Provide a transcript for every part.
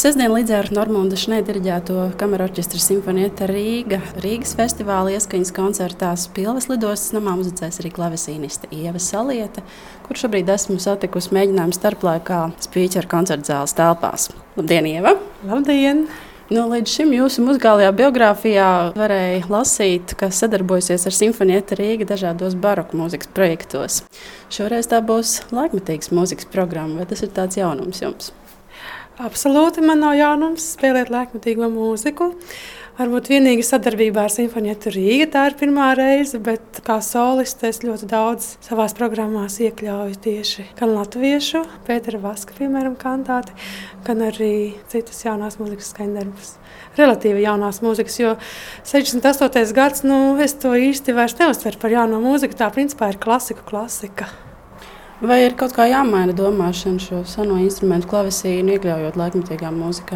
Sestdien līdz ar Normunda Šnē diriģēto kamerorķestra Simfonieta Rīga Rīgas festivāla ieskaņas koncertā Spilves lidostas namā muzicēs arī klavesīniste Ieva Saliete, kur šobrīd esmu satikusi mēģinājumu starplaikā Spīķera koncerta zāles telpās. Labdien, Ieva! Labdien! Līdz šim jūsu muzikālajā biogrāfijā varēja lasīt, ka sadarbojasies ar Simfonieta Rīga dažādos baroku mūzikas projektos. Šoreiz tā būs laikmetīgas mūzikas programma, vai tas ir tāds jaunums jums? Absolūti man nav jaunums spēlēt laikmetīgo mūziku. Varbūt vienīgi sadarbībā ar Simfonietu Rīga tā ir pirmā reize, bet kā soliste es ļoti daudz savās programmās iekļauju tieši gan latviešu, Pētera Vaska, piemēram, kantāti, gan arī citas jaunās mūzikas skaņdarbus. Relatīvi jaunās mūzikas, jo 68. gads, es to īsti vairs neuztveru par jauno mūziku, tā principā ir klasika. Vai ir kaut kā jāmaina domāšana šo seno instrumentu klavesīnu, iekļaujot laikmetīgā mūzikā?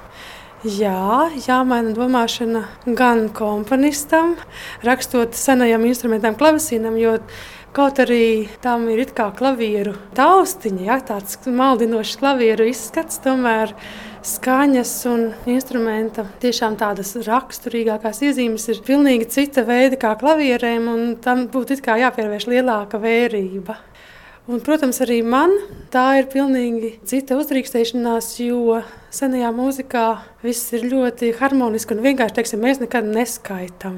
Jā, jāmaina domāšana gan komponistam, rakstot senajam instrumentam klavesīnam, jo kaut arī tam ir it kā klavieru taustiņa, ja, tāds maldinošs klavieru izskats, tomēr skaņas un instrumenta tiešām tādas raksturīgākās iezīmes ir pilnīgi cita veida kā klavierēm, un tam būtu it kā jāpievērš lielāka vērība. Un, protams, arī man tā ir pilnīgi cita uzdrīkstēšanās, jo senajā mūzikā viss ir ļoti harmoniski un vienkārši, teiksim, mēs nekad neskaitām.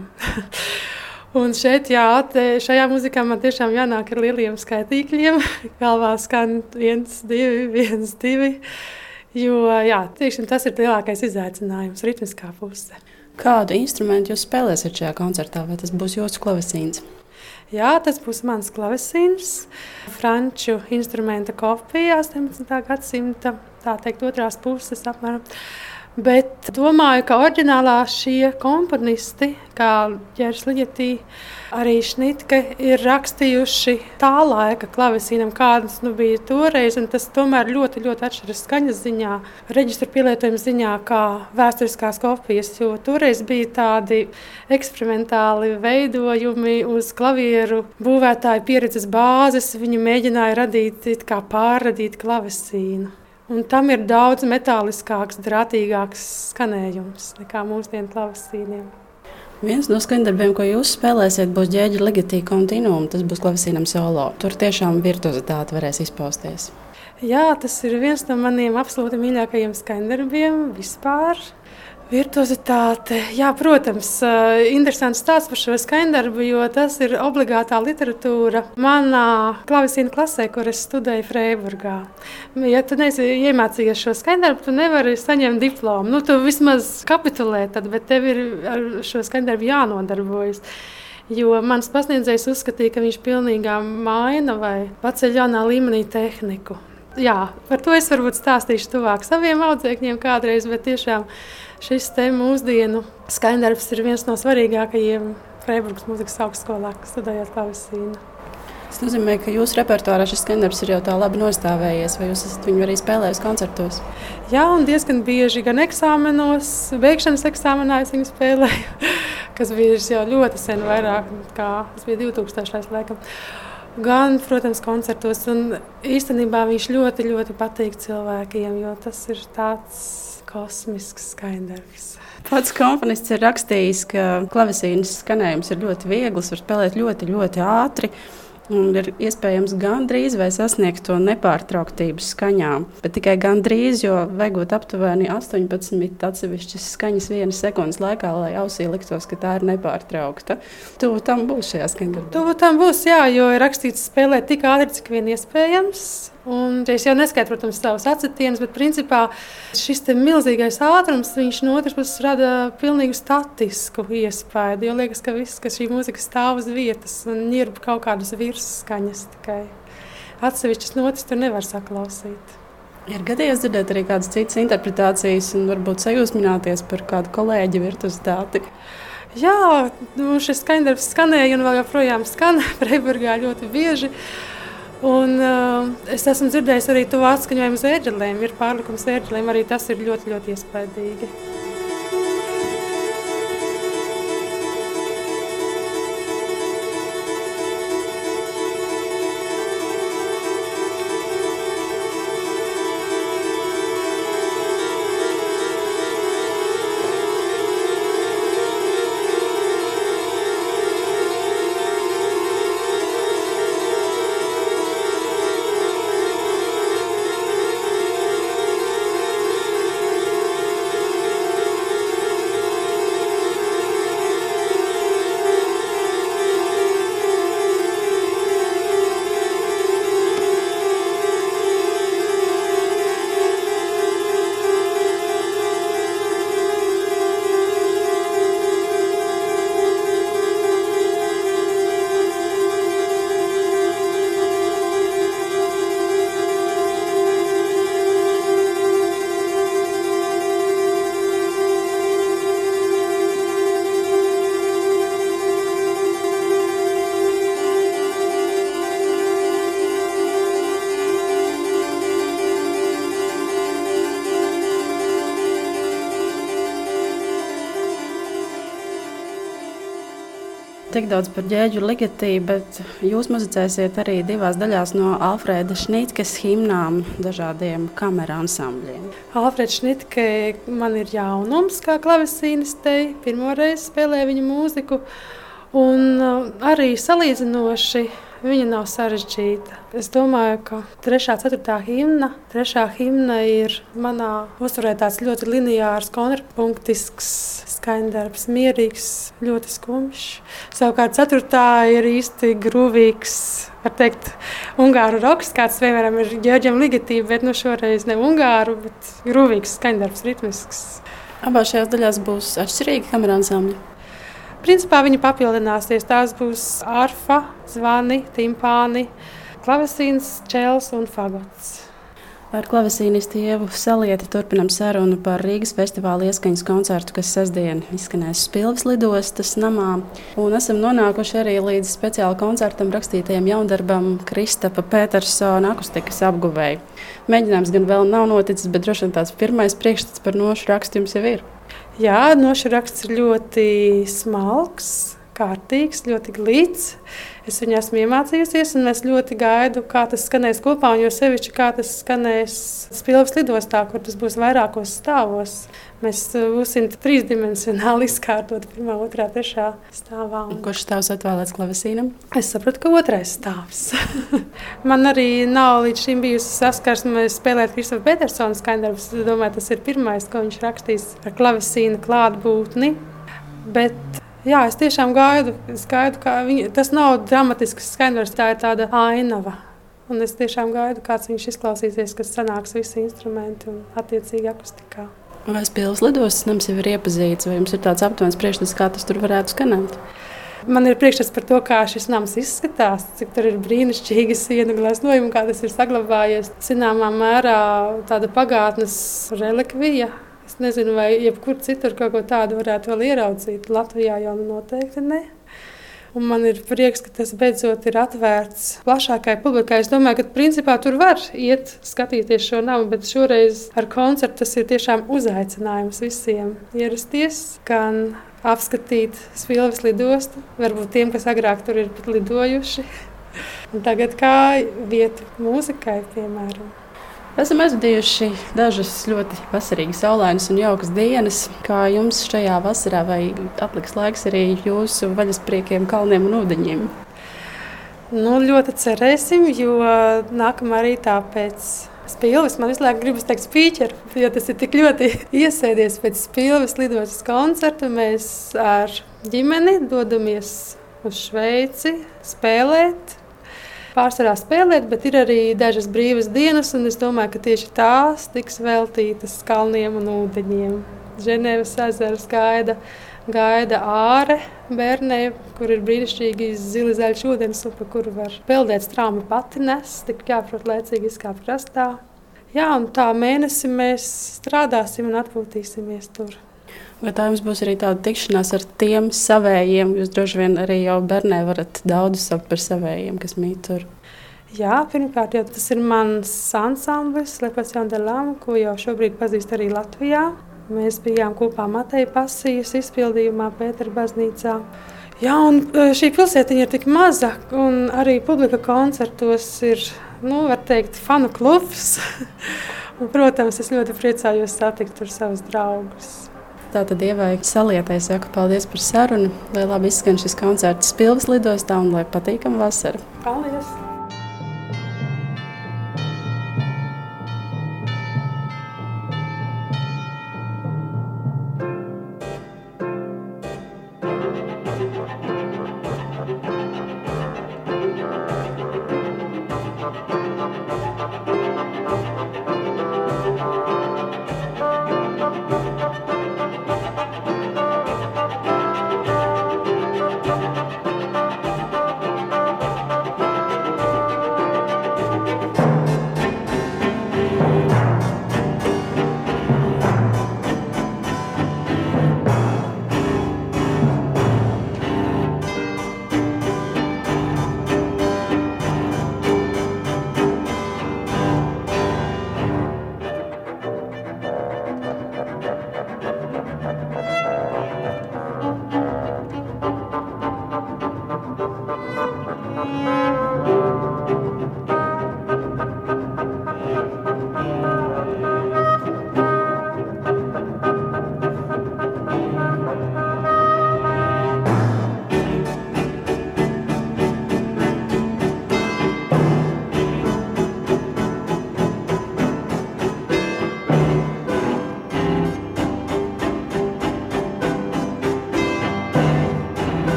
Un šeit, šajā mūzikā man tiešām jānāk ar lieliem skaitīkļiem. Galvā skan 1, 2, 1, 2. Jo, tiešām tas ir lielākais izaicinājums, ritmiskā puse. Kādu instrumentu jūs spēlēsiet šajā koncertā? Vai tas būs jūsu klavesīns? Jā, tas būs mans klavesīns, franču instrumenta kopija 18. gadsimta, tā teikt, otrās puses apmēram. Bet domāju, ka oriģinālā šie komponisti, kā Ģērs Liģetī, arī Šnitke, ir rakstījuši tā laika klavesīnam, kādas bija toreiz, un tas tomēr ļoti, ļoti atšķiras skaņas ziņā, reģistru pielietojuma ziņā, kā vēsturiskās kopijas, jo toreiz bija tādi eksperimentāli veidojumi uz klavieru būvētāju pieredzes bāzes, viņi mēģināja pārradīt klavesīnu. Un tam ir daudz metāliskāks, drātīgāks skanējums nekā mūsdienu klavesīniem. Viens no skaņdarbiem, ko jūs spēlēsiet, būs Ģēģa Liģetī Continuum. Tas būs klavesīnam solo. Tur tiešām virtuozitāte varēs izpausties. Jā, tas ir viens no maniem absolūti mīļākajiem skaņdarbiem vispār. Virtuozitāte, jā, protams, interesants stāsts par šo skaņdarbu, jo tas ir obligātā literatūra manā klavesīna klasē, kur es studēju Freiburgā. Ja tu neesi iemācījies šo skaņdarbu, tu nevari saņemt diplomu. Tu vismaz kapitulē tad, bet tev ir ar šo skaņdarbu jānodarbojas. Jo mans pasniedzējs uzskatīja, ka viņš pilnīgā maina vai paceļ jaunā līmenī tehniku. Jā, par to es varbūt stāstīšu tuvāk saviem audzēkņiem kādreiz, bet tiešām šis te mūsdienu skaņdarbs ir viens no svarīgākajiem Freiburgas mūzikas augstskolā, studējot klavesīnu. Tas nozīmē, ka jūsu repertuārā šis skaņdarbs ir jau tā labi nostāvējies, vai jūs esat viņu arī spēlējis koncertos? Jā, un diezgan bieži gan eksāmenos, beigšanas eksāmenā es viņu spēlēju, kas bija jau ļoti sen vairāk, kā tas bija 2000. Laikam. Gan, protams, koncertos, un īstenībā viņš ļoti, ļoti patīk cilvēkiem, jo tas ir tāds kosmisks skaņdarbs. Pats komponists ir rakstījis, ka klavesīnas skanējums ir ļoti viegls, var spēlēt ļoti, ļoti ātri. Un ir iespējams gandrīz vai sasniegt to nepārtrauktības skaņām. Bet tikai gandrīz, jo vajag aptuveni 18 atsevišķas skaņas 1 sekundes laikā, lai ausī liktos, ka tā ir nepārtraukta. Tuvu tam būs šajā skaņdarbā. Tuvu tam būs, jā, jo ir rakstīts spēlēt tik ātri, cik vien iespējams. Un es jau neskaitu, protams, savus acetienus, bet principā šis milzīgais ātrums, viņš no otras puses rada pilnīgi statisku iespēju. Jo liekas, ka viss, ka šī mūzika stāv uz vietas un ņirb kaut kādas virsskaņas tikai. Atsevišķas notis tur nevar saklausīt. Ir gadījies dzirdēt arī kādas citas interpretācijas un varbūt sajūsmināties par kādu kolēģi virtuozitāti? Jā, šis skaņdarbs skanēja un vēl joprojām skan Freiburgā ļoti bieži. Un, es esmu dzirdējis arī to atskaņojumu uz ērģelēm. Ir pārlikums ērģelēm, arī tas ir ļoti, ļoti iespaidīgi. tik daudz par ģēģu ligatī, bet jūs muzicēsiet arī 2 daļās no Alfrēda Šnitkes himnām dažādiem kameru ansambļiem. Alfrēds Šnitke man ir jaunums kā klavesīnistei. Pirmoreiz spēlēju viņa mūziku. Un arī salīdzinoši viņa nav sarežģīta. Es domāju, ka 3. 4. himna. 3. himna ir manā uzturē tāds ļoti lineārs, kontrapunktisks skaņdarbs, mierīgs, ļoti skumjš. Savukārt 4. ir īsti grūvīgs, var teikt, ungāru roks, kāds vienmēr ir Ģeorģiem Ligatī, bet šoreiz ne ungāru, bet grūvīgs skaņdarbs, ritmisks. Abās šajās daļās būs atšķirīgi kameru ansambļi. Principā viņi papildināsies. Tās būs arfa, zvani, timpāni, klavesīns, čels un fagots. Ar klavesīnistu Ievu Salieti turpinam sarunu par Rīgas festivāla ieskaņas koncertu, kas sestdien izskanēs Spilves lidostas namā. Un esam nonākuši arī līdz speciāli koncertam rakstītajam jaundarbam Kristapa Petersona akustikas apguvēji. Mēģinājums gan vēl nav noticis, bet droši vien tāds pirmais priekšstats par nošu rakstu jums jau ir. Jā, nošu raksts ir ļoti smalks, kārtīgs, ļoti glīts. Es viņu esmu iemācījusies, un es ļoti gaidu, kā tas skanēs kopā, un jo sevišķi, kā tas skanēs Spilves lidostā, kur tas būs vairākos stāvos. Mēs būsim trīsdimensionāli izkārtot 1., 2., 3. stāvā. Un kurš stāvs atvēlēts klavesīnam? Es sapratu, ka 2. stāvs. Man arī nav līdz šim bijusi saskarsme spēlēt Kristapa Petersona skaņdarbus. Es domāju, tas ir pirmais, ko viņš rakstīs ar klavesīna klātbūtni. Bet jā, es tiešām gaidu, ka tas nav dramatisks skaņdarbs, tā ir tāda ainava. Un es tiešām gaidu, kāds viņš izklausīsies, kas sanāks visi instrumenti un attiecīgi akustikā. Vai Spilves lidostas nams jau ir iepazīts, vai jums ir tāds aptuvens priekšstats, kā tas tur varētu skanēt? Man ir priekšstats par to, kā šis nams izskatās, cik tur ir brīnišķīgi sienu gleznojumi, kā tas ir saglabājies. Zināmā mērā tāda pagātnes relikvija. Es nezinu, vai jebkur citur kaut ko tādu varētu vēl ieraudzīt. Latvijā jau noteikti ne. Un man ir prieks, ka tas beidzot ir atvērts plašākai publikai. Es domāju, ka principā tur var iet skatīties šo namu, bet šoreiz ar koncertu tas ir tiešām uzaicinājums visiem ierasties, gan apskatīt Spilves lidostu, varbūt tiem, kas agrāk tur ir lidojuši, un tagad kā vietu mūzikai, piemēram. Esam aizvadījuši dažas ļoti vasarīgas, saulainas un jaukas dienas. Kā jums šajā vasarā, vai atliks laiks arī jūsu vaļaspriekiem, kalniem un ūdeņiem? Ļoti cerēsim, jo nākamā rītā pēc Spilves man visu laiku gribas teikt spīķeru, jo tas ir tik ļoti iesēdies pēc Spilves lidostas koncerta. Mēs ar ģimeni dodamies uz Šveici spēlēt. Pārsvarā spēlēt, bet ir arī dažas brīvas dienas, un es domāju, ka tieši tās tiks veltītas kalniem un ūdeņiem. Ženēvas ezers gaida āre Bernē, kur ir brīnišķīgi zili zaļš ūdens, pa kuru var peldēt straumi patines, tik jāprot laicīgi izkāpt krastā. Jā, un tā mēnesi mēs strādāsim un atpūtīsimies tur. Vai tā jums būs arī tāda tikšanās ar tiem savējiem? Jūs droši vien arī jau Bernē varat daudz saukt par savējiem, kas mīt tur. Jā, pirmkārt, tas ir mans ansamblis, Le Passion de l'Âme, ko jau šobrīd pazīst arī Latvijā. Mēs bijām kopā Mateja Pasijas izpildījumā Pētera baznīcā. Jā, un šī pilsētiņa ir tik maza, un arī publika koncertos ir, var teikt, fanu klubs. Un, protams, es ļoti priecājos satikt tur savus draugus. Tātad Ievai Salietai saku paldies par sarunu, lai labi izskan šis koncerts Spilves lidostā un lai patīkam vasara. Paldies!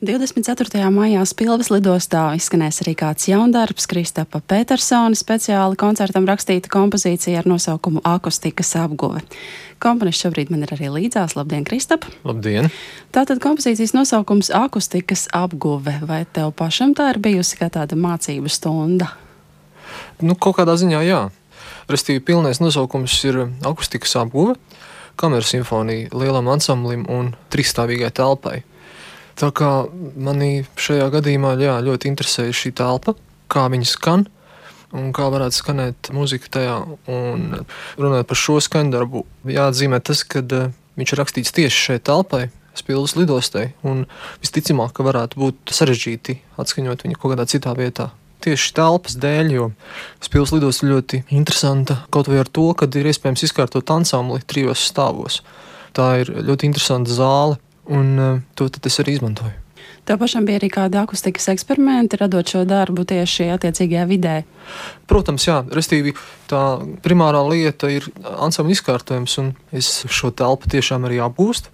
24. maijā Spilves lidostā izskanēs arī kāds jaundarbs, Kristapa Petersona speciāli koncertam rakstīta kompozīcija ar nosaukumu Akustikas apguve. Komponists šobrīd man ir arī līdzās. Labdien, Kristap! Labdien! Tātad kompozīcijas nosaukums Akustikas apguve. Vai tev pašam tā ir bijusi kā tāda mācību stunda? Kaut kādā ziņā jā. Restīvi pilnais nosaukums ir Akustikas apguve, kameras simfonija lielam ansamblim un trisstāvīgai telpai. Tā kā manī šajā gadījumā ļoti interesēja šī telpa, kā viņa skan un kā varētu skanēt muzika tajā. Un runājot par šo skaņdarbu, jāatzīmē tas, ka viņš ir rakstīts tieši šai telpai, Spilves lidostai, un visticamāk, ka varētu būt sarežģīti atskaņot viņu kaut kādā citā vietā. Tieši telpas dēļ, jo Spilves lidosta ļoti interesanta kaut vai ar to, ka ir iespējams izkārtot ansambli 3 stāvos. Tā ir ļoti interesanta zāle, un to tad es arī izmantoju. Tev pašam bija arī kādi akustikas eksperimenti, radot šo darbu tieši attiecīgajā vidē? Protams, jā. Restīvi, tā primārā lieta ir ansambļa izkārtojums, un es šo telpu tiešām arī apgūstu.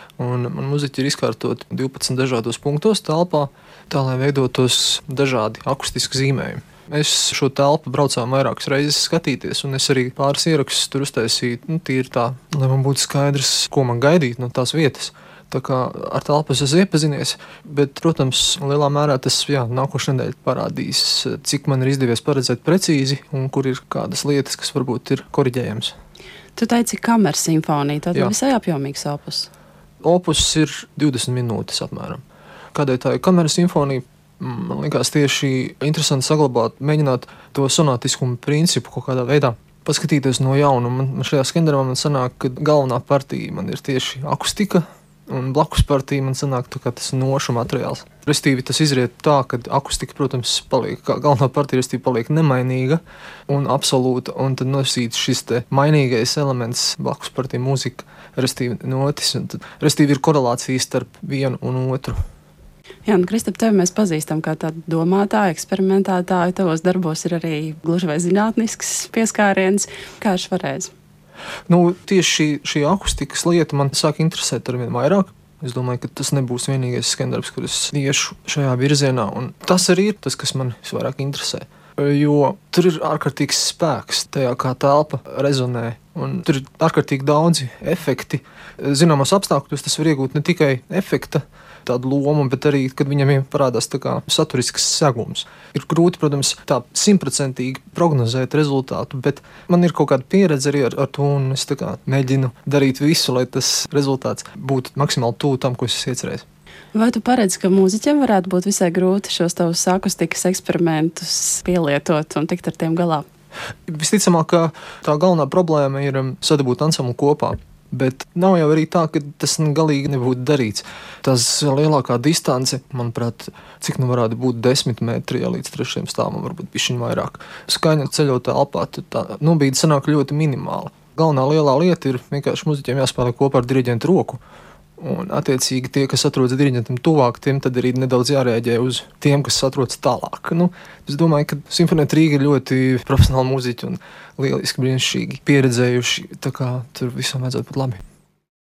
Un man muziķi ir izkārtoti 12 dažādos punktos telpā, tā lai veidotos dažādi akustiski zīmējumi. Mēs šo telpu braucām vairākas reizes skatīties, un es arī pāris ierakstus tur uztaisīju, tīri tā, lai man būtu skaidrs, ko man gaidīt no tās vietas. Tā kā ar telpu es esmu iepazinies, bet, protams, lielā mērā tas nākošais nedēļa parādīs, cik man ir izdevies paredzēt precīzi un kur ir kādas lietas, kas varbūt ir koriģējams. Tu teici kameras simfonija, tad visai apjomīgs opus. Opus ir 20 minūtes apmēram. Kādēļ tā ir kameras simfonija? Man likās tieši interesanti saglabāt, mēģināt to sonātiskumu principu kaut kādā veidā paskatīties no jauna. Man šajā skaņdarbā sanāk, ka galvenā partija man ir tieši akustika, un blakus partija man sanāk tas nošu materiāls. Restīvi tas izriet tā, ka akustika, protams, paliek, kā galvenā partija restīvi paliek nemainīga un absolūta, un tad nosīt šis te mainīgais elements blakus partija mūzika, restīvi notis, un tad restīvi ir korelācija starp vienu un otru. Jā, Kristap, tevi mēs pazīstam kā tādu domātāju, eksperimentētāju. Tavos darbos ir arī gluži vai zinātnisks pieskāriens. Kā ir šoreiz? Tieši šī akustikas lieta man sāk interesēt arvien vairāk. Es domāju, ka tas nebūs vienīgais skaņdarbs, kur es iešu šajā virzienā. Un tas arī ir tas, kas man visvairāk interesē. Jo tur ir ārkārtīgs spēks tajā, kā telpa rezonē. Un tur ir ārkārtīgi daudzi efekti. Zināmos apstākļos tas var iegūt ne tikai efekta tādu lomu, bet arī, kad viņam parādās saturisks segums. Ir grūti, protams, tā 100% prognozēt rezultātu, bet man ir kaut kāda pieredze arī ar to, un es mēģinu darīt visu, lai tas rezultāts būtu maksimāli tuvu tam, ko es iecerēju. Vai tu paredzi, ka mūziķiem varētu būt visai grūti šos tavus akustikas eksperimentus pielietot un tikt ar tiem galā? Visticamāk, ka tā galvenā problēma ir sadabūt ansamblu kopā. Bet nav jau arī tā, ka tas galīgi nebūtu darīts. Tas lielākā distance, manuprāt, cik varētu būt 10 metri, līdz 3 stāvam, varbūt bišķiņ vairāk. Skaņa ceļot telpā, tā nobīde sanāk ļoti minimāla. Galvenā lielā lieta ir vienkārši muziķiem jāspēlē kopā ar diriģentu roku. Un, attiecīgi, tie, kas atrodas diriģentam tuvāk, tiem tad arī nedaudz jārēģē uz tiem, kas atrodas tālāk. Es domāju, ka Simfonēta Rīga ir ļoti profesionāli muziķi un lieliski brīnišķīgi pieredzējuši, tā kā tur visam vajadzētu būt labi.